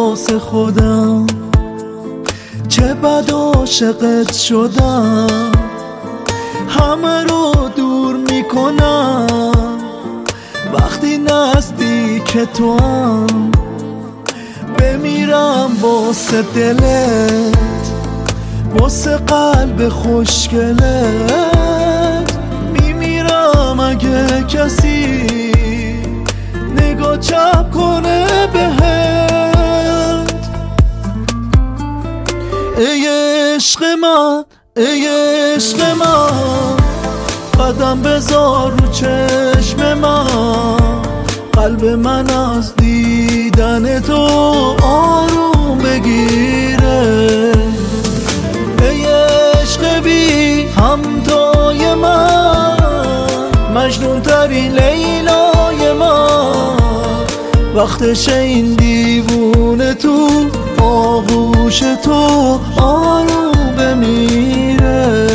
واسه خودم، چه بد عاشقت شدم. همه رو دور میکنم وقتی نزدیک تو هم، بمیرم واسه دلت، واسه قلب خوشگلت. میمیرم اگه کسی نگاه چپ کنه بهت. ای عشق من، ای عشق من، قدم بذار رو چشم من. قلب من از دیدن تو آروم بگیره. ای عشق بی همتای من، مجنون ترین لیلای من. وقتش این دیوونه تو آغوش تو آروم بمیره.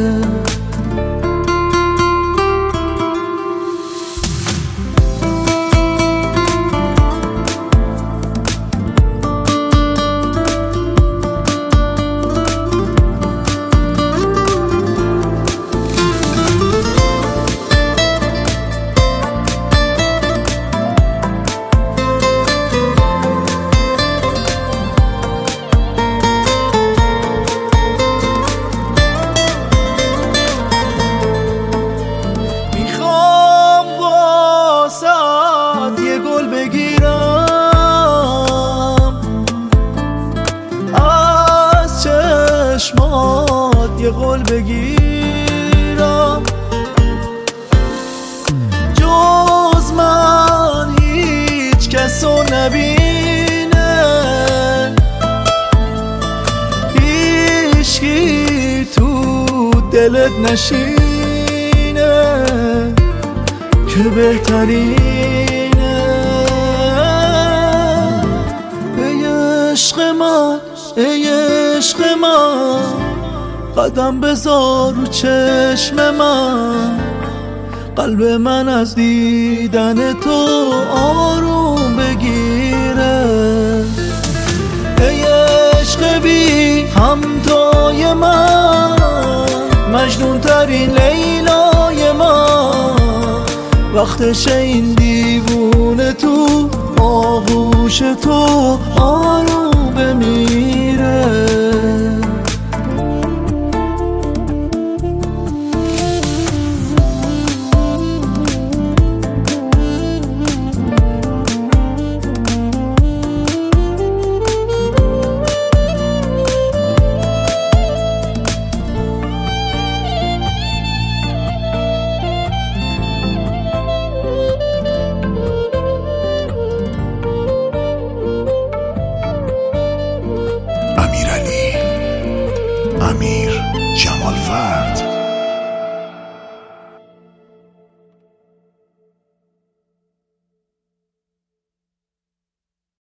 یه قول بگیرم جز من هیچ کسو نبینه، هیچکی تو دلت نشینه که بهترینه. ای عشق من، ای عشق من، قدم بذار رو چشم من. قلب من از دیدن تو آروم بگیره. ای عشق بی همتای من، مجنون ترین لیلای من. وقتش این دیوونه تو آغوش تو آروم بمیره. امیر جمال فرد.